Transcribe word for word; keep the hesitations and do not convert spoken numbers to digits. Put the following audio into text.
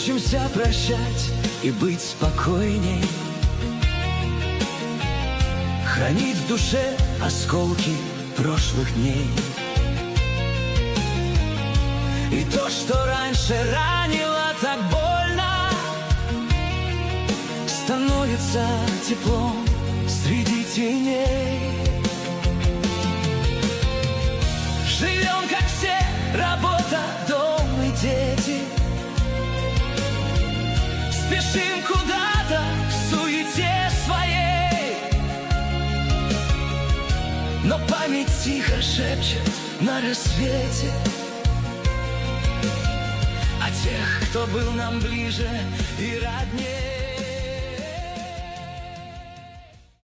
Учимся прощать и быть спокойней, хранить в душе осколки прошлых дней. И то, что раньше ранило так больно, становится теплом среди теней. Живем, как все, работа, дом и дети. Спешим куда-то в суете своей, но память тихо шепчет на рассвете о тех, кто был нам ближе и родней.